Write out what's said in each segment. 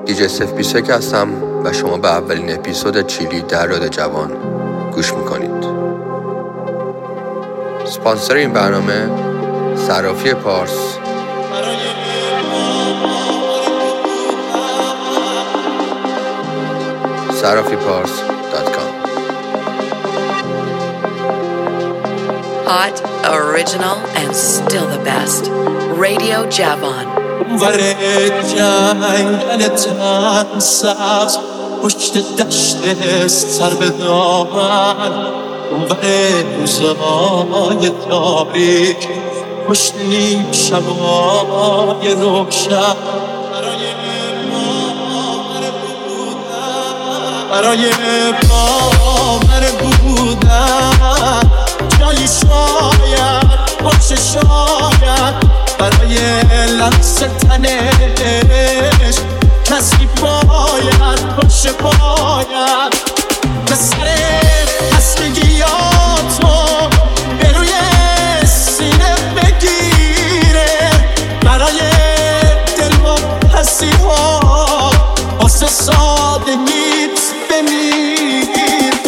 دیجی سف 21 هستم و شما به اولین اپیزود چیلی در رادیو جوان گوش میکنید. سپانسر این برنامه صرافی پارس، sarafipars.com. Hot, original, and still the best. Radio Javan. جنگل تن سبز پشت دشت سر به دامن، روزهای تاریک پشت نیم شبای روشن، برای باور بودن جایی شاید باشه، شاید برای لمس تنش کسی باید باشه، باید به سر هستگیاتو به روی سینه بگیره، برای دل و حسیها واسه سادگیت بمیره.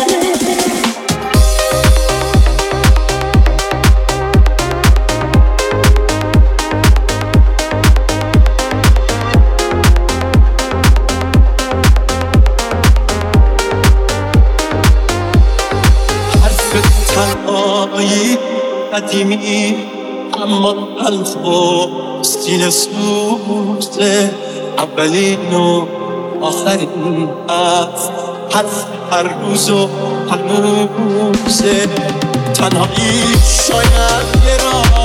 تنهایی قدیمی اما تلخ و سینه سوزه، اولین و آخرین حرف هر روز و هنوزه. تنهایی شاید یه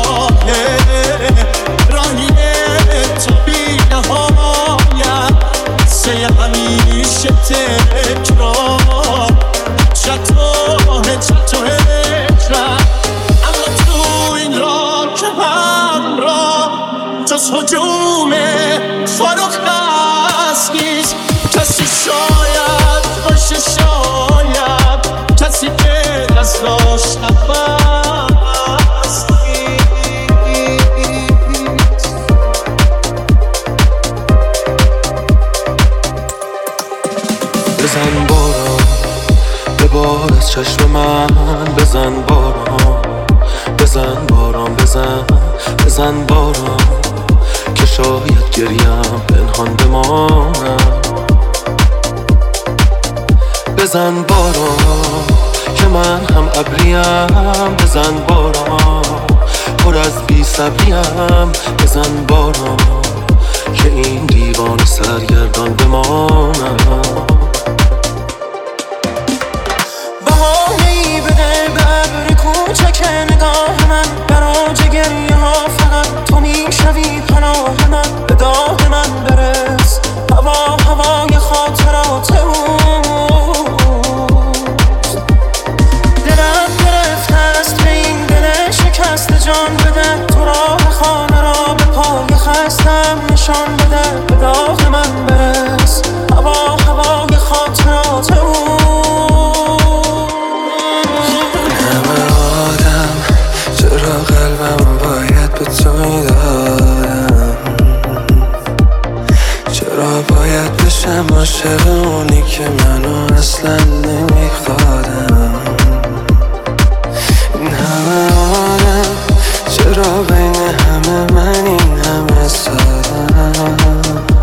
راهیه تا بی نهایت، سه همیشه تکرار چطور اما تو این راه که همراه جز هجوم فاروق هست نیست کسی، شاید باشه، شاید کسی که دست داشت نفس نیست. بزن باران ببار از چشم من، بزن باران، بزن باران، بزن باران که شاید گریم پنهان بمانم. بزن باران که من هم ابریم، بزن باران پر از بی صبریم، بزن باران که این دیوان سرگردان بمانم. بهانه‌ای بده به ابر کوچک نگاه من، براج گریه ها فقط تو میشوی پناه من، به داد من برس هوای خاطرات اوست. دلم گرفته است به این دل شکست، جان بده تو راه خانه را به پای خستم نشان بده، به داغ من برس هوای خاطرات اوست. قلبم باید به تو میدادم، چرا باید بشم عاشق اونی که منو اصلا نمیخوادم؟ این همه آدم چرا بین همه من این همه سادم؟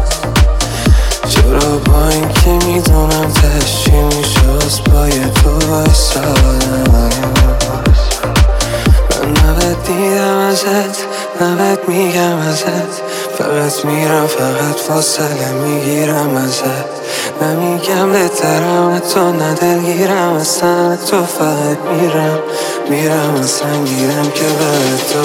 چرا با این که میدونم تشی میشست پای تو بایستادم؟ دیدم ازت نبت میگم ازت، فقط میرم فقط فاصله میگیرم ازت، نمیگم بهترم تو ندلگیرم اصلا، تو فقط میرم اصلا گیرم که به تو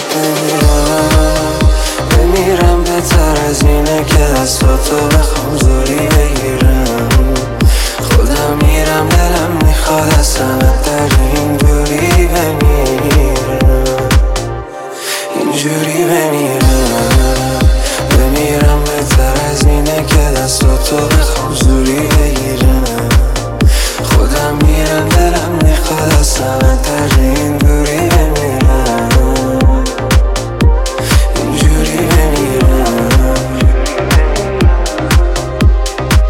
بمیرم بهتر از اینه که دستاتو بخوام زوری بگیرم، خودم میرم دلم میخواد اصلا در این دوری بمیرم، اینجوری بمیرم بهتر از اینه که دستاتو بخوام زوری بگیرم، خودم میرم دلم میخواد اصلا در این دوری بمیرم، اینجوری بمیرم.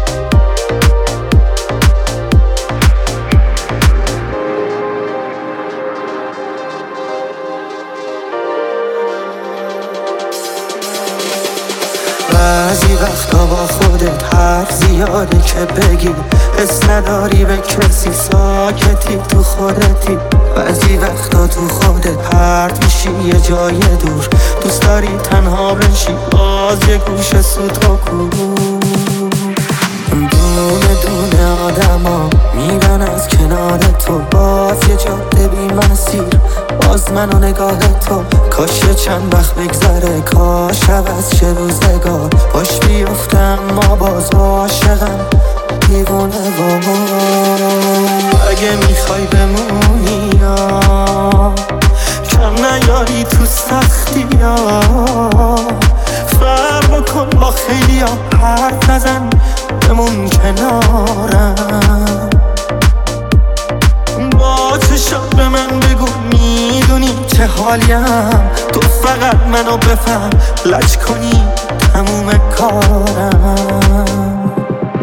بعضی وقتا با خودت حرف زیاده که بگی، حس نداری به کسی، ساکتی تو خودتی. بعضی وقتا تو خودت پرت میشی یه جای دور، دوست داری تنها بشی باز یه گوشه سوتا کو. دونه دونه آدما میرن از کنار تو، باز یه جاده بی مسیر، باز من و نگاه تو. کاش یه چند وقت بگذره، کاش عوض شه روزگار، باش بیفتم ما باز عاشقم دیوونه اگه میخوای بمونی یا کم نیاری تو سختی یا فرق کن با خیلی ها، حرف نزن بمون کنارم. با چشات به من بگو میدونی چه حالیم، تو فقط منو بفهم، لج کنی تموم کارم.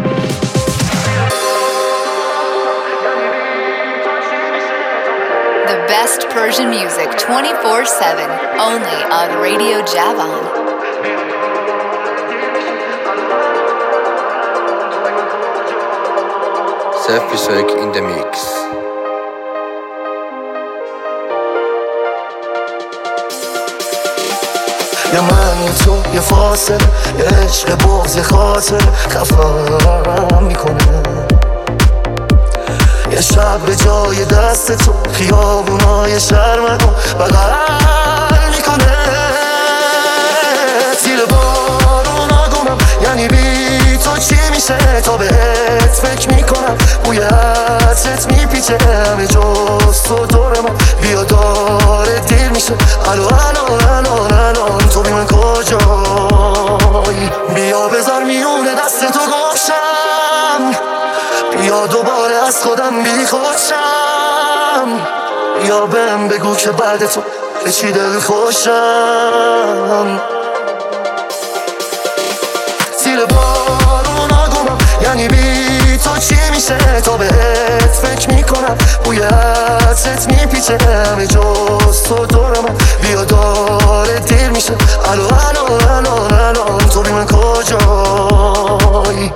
The best Persian music 24/7, only on Radio Javan. Sef Pisek in the mix. یه من یه تو یه فاصله، یه عشق بغض یه خاطر خفم میکنه. یه شب به جای دست تو خیابونای شرمکو بغل میکنه. زیر بارونا گمم، یعنی بی تو چی میشه، تا بهت فکر میکنم، بوی عطرت میپیچه همه جز تو دور ما. بیا داره دیر میشه، الان تو بی من کجایی؟ بیا بذار میونه دست تو گوشم، بیا دوباره از خودم بی خوشم، بیا بهم بگو که بعد تو به چی دل خوشم. زیر بارونا گمم، یعنی بی تو چی میشه، تا بهت فکر میکنم، بوی عطرت میپیچه همه جز تو دور من. بیا داره دیر میشه، الان تو بی من کجایی؟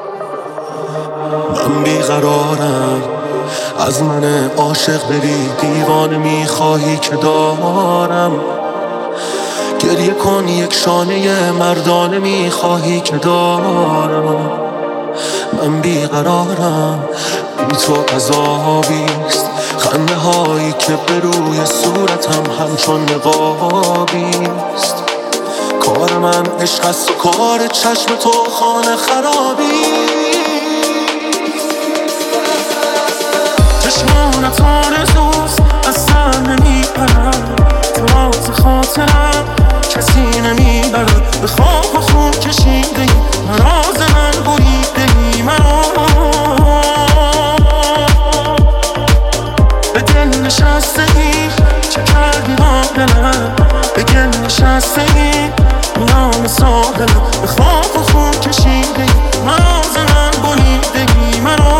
من بیقرارم، از من عاشق بری دیوانه میخواهی که دارم. گریه کن یک شانه مردانه میخواهی که دارم. من بیقرارم، بی تو عذابیست، خنده هایی که به روی صورتم همچون نقابیست. کار من عشق است و کار چشم تو خانه خرابی. چشمانت آرزوست از سر نمیپرد، راز خاطرم کسی نمیبرد. به خواب و خون کشیده ای راز من، بریده ای مرا. به دل نشسته ای چه کردی با دلم، به گل نشسته ای میان ساحلم. به خواب و خون کشیده ای راز من، بریده ای مرا.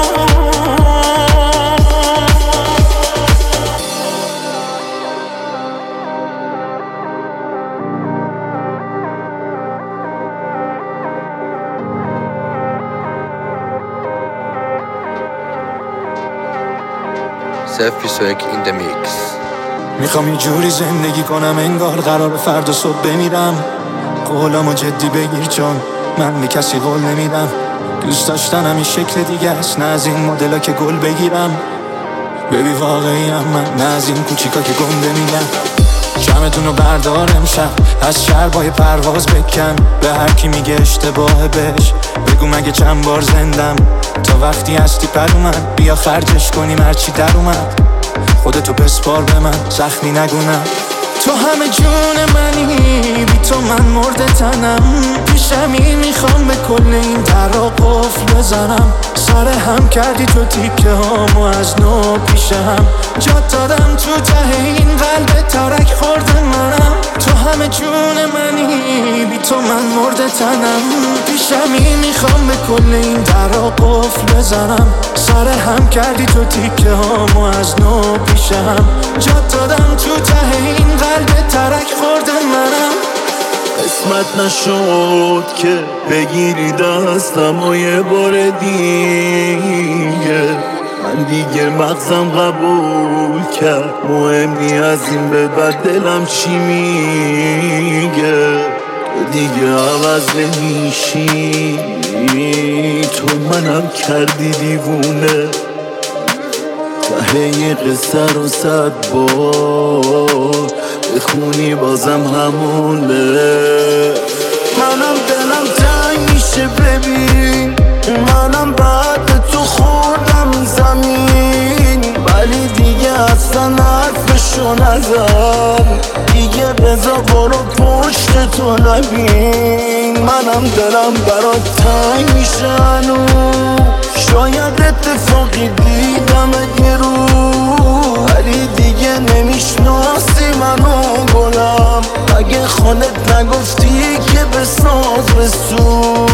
Sef Pisek in the mix. میخوام یه جوری زندگی کنم انگار قرار فردا صبح بمیرم. قولامو جدی بگیر چون من به کسی قول نمیدم. دوست داشتنم این شکل دیگه است، نه از این مدلا که گل بگیرم. ببی واقعی هم من، نه از این کوچیکا که گنده میگم. جمعتونو بردار امشب، از شربای پرواز بکن. به هر کی میگه اشتباه بهش بگو مگه چند بار زندم. تا وقتی هستی پر اومد، بیا خرجش کنیم هرچی در اومد. خودتو بسپار به من، زخمی نگونم. تو همه جون منی، بی تو من مرده تنم. پیشمی میخوام به کل این درا قفل بزنم. سر هم کردی تو تیکه هامو از نو پیش هم. جات دادم تو ته این قلب ترک خورده منم. تو همه جون منی، بی تو من مرده تنم. پیشمی میخوام به کل این درا قفل بزنم. سر هم کردی تو تیکه هامو از نو پیش هم. جات دادم تو ته این قلب ترک خورده منم. اسم زحمت نشد که بگیری دستم و یه بار دیگه من دیگه مغزم قبول کرد مهم نی از این به بعد دلم چی میگه دیگه عوض نمیشی تو منم کردی دیوونه ته یه قصه رو 100 بار بخونی بازم همونه منم دلم تنگ میشه ببین منم بعد تو خوردم زمین ولی دیگه اصلا حرفشو نزن دیگه بذار برو پشت تو نبین منم دلم برات تنگ میشه هنوز شاید اتفاقی دیدم یه رو ولی دیگه نمیشناسی منو گلم اگه خودت نگفتی که بساز بسو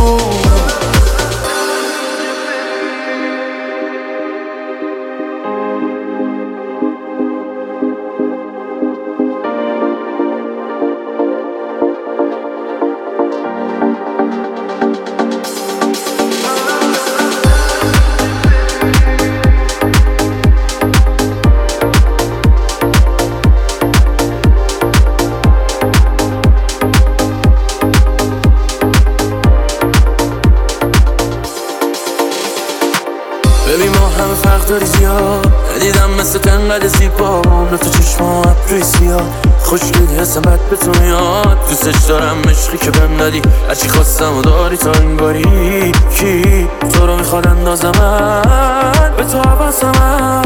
ببین ما همه فرق داری زیاد ندیدم مثل تنقدر زیبا نه تو چشما ابروی سیاد خوشگلی هستم بد به تو میاد دوستش دارم عشقی که بهم دادی هرچی خواستم و داری تا این باری کی تو رو میخواد اندازمت به تو حواسمت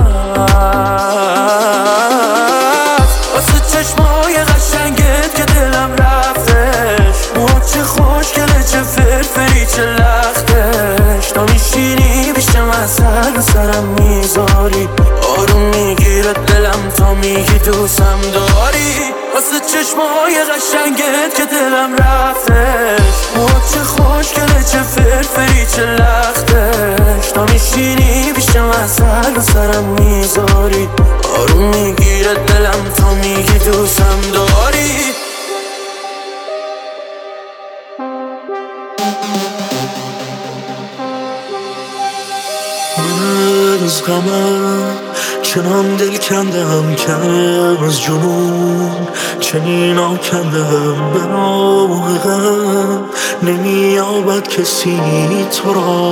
واسه چشمای قشنگت که دلم رفتش چه خوشگله چه فرفری چه لختش تا میشینی بیشتم اصل سرم میذاری آروم میگیره دلم تا میگی دوستم داری واسه چشمای قشنگت که دلم رفتش چه خوشگله چه فرفری چه لختش تا میشینی بیشتم اصل سرم میذاری آروم میگیره دلم تا میگی دوستم داری از غمم چنان دل کندم که از جنون چنین آکندم به راه غم نمیابد کسی تو را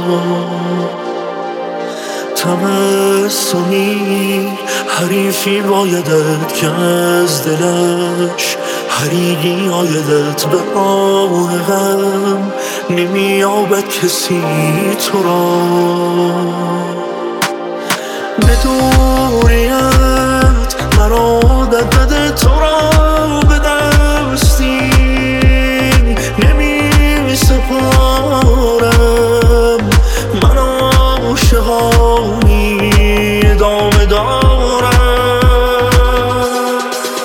تبسمی حریفی بایدت که از دلش حریقی آیدت به راه غم نمیابد کسی تو را به دوریت مرا دد تو را به دستی نمی سپارم من عاشقانی ادامه دارم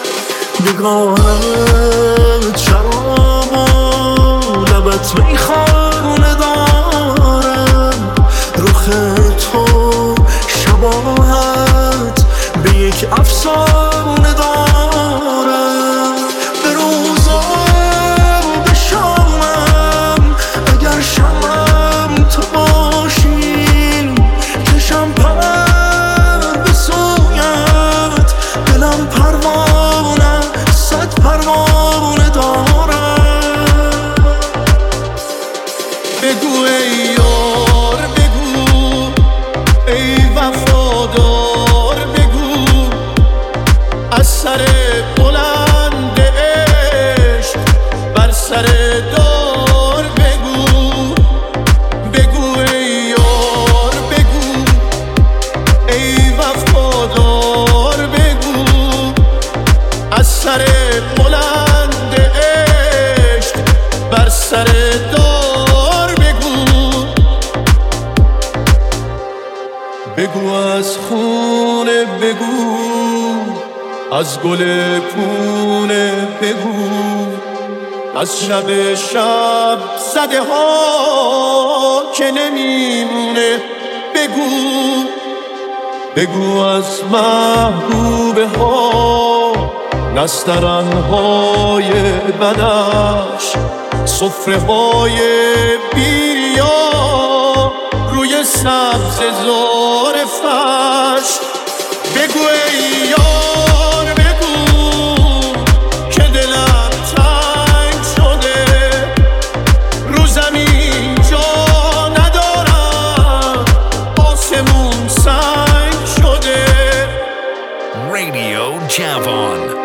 نگاهت شراب و لبت میخانه دارم رخ تو شباهت به یک افسانه دارم به روزم به شامم اگر شمم تو باشی کشم پر به سویت دلم پروانه 100 پروانه دارم بگو ای یار بگو ای وفادار بگو از سر بلند عشق بر سر دار بگو بگو ای یار بگو ای وفادار بگو از سر بلند عشق بر سر دار بگو بگو از خونه بگو از گل پونه بگو از شب شب زده ها که نمیمونه بگو بگو از محبوبه ها نسترنهای بنفش، سفره‌های بیریا روی سبززار فرش. بگو ای یار بگو که دلم تنگ شده، رو زمین جا ندارم، آسمون سنگ شده. Radio Javon.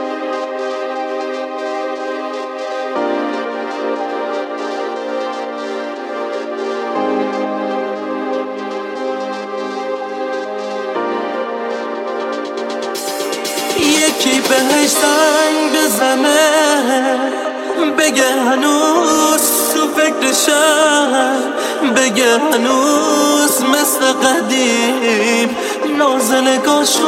یکی بهش زنگ بزنه بگه هنوز تو فکرشم، بگه هنوز مثل قدیم نازنگاشو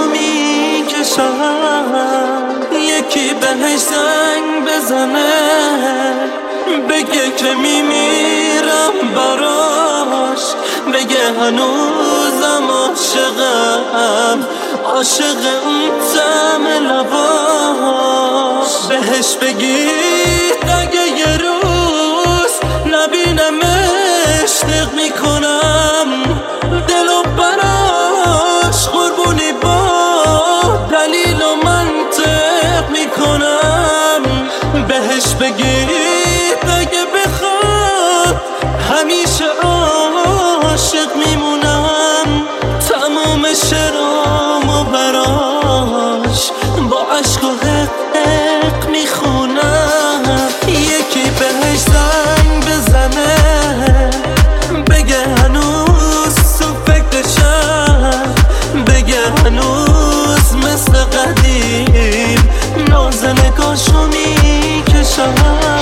میکشم. یکی بهش زنگ بزنه بگه که میمیرم براش، بگه هنوزم عاشقم، عاشق اون طعم لباش. بهش بگید اگه یه روز نبینمش دق میکنم دلو براش، قربونی با دلیل و منطق میکنم. بهش بگید اگه بخواد همیشه عاشق میمونم، تموم شرامو براش با عشق و حق میخونم. یکی بهش زنگ بزنه بگه هنوز تو فکرشم، بگه هنوز مثل قدیم نازنگاشو میکشم.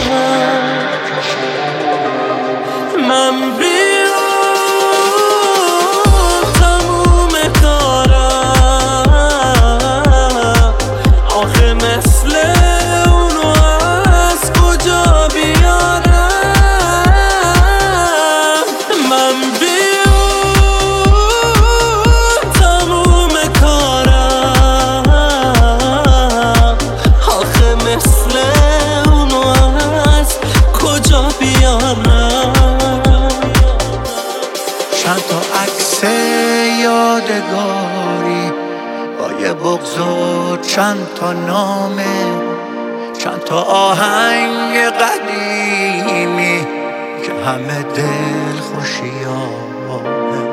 من بیام تموم کارم، آخه مثل اونو از کجا بیارم. من بیام تموم کارم، آخه مثل اونو از کجا بیارم. چند تا عکس یادگاری با یه بغض و چند تا نامه، چند تا آهنگ قدیمی که همه دل خوشیامه.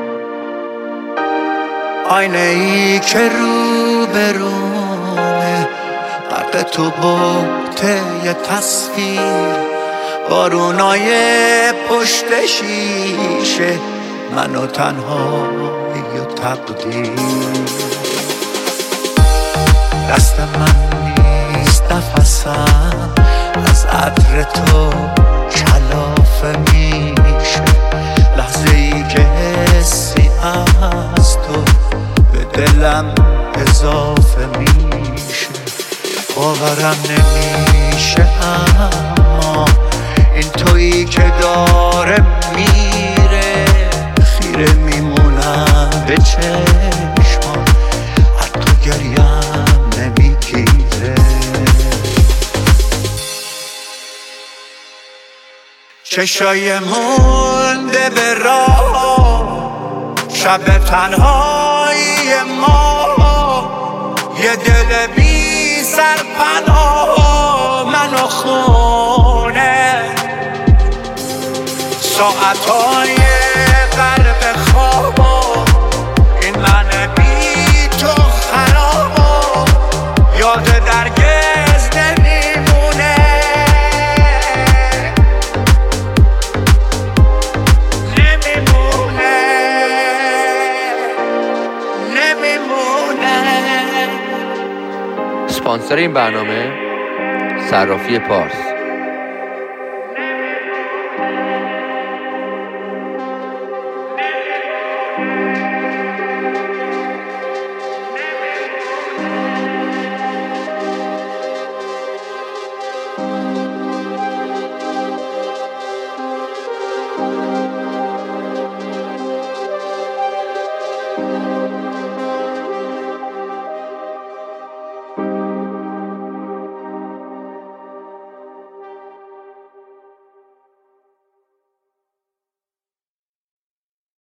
آینه ای که رو به رومه غرق تو بوته یه تصویر، بارونای پشت شیشه منو تنهایی و تقدیر. دست من نیست نفسم از عطر تو کلافه میشه، لحظه ای که حسی از تو به دلم اضافه میشه. باورم نمیشه اما این تویی که داره میره، خیره میمونم به چشمام، حتی گریم نمیگیره. چشای مونده به راه، شب تنهایی ما، یه دل بی سرپناه منو خونه. ساعتهای غرب خوابا این من بی تو خرابا، یاد درگز نمیمونه. اسپانسر این برنامه صرافی پارس.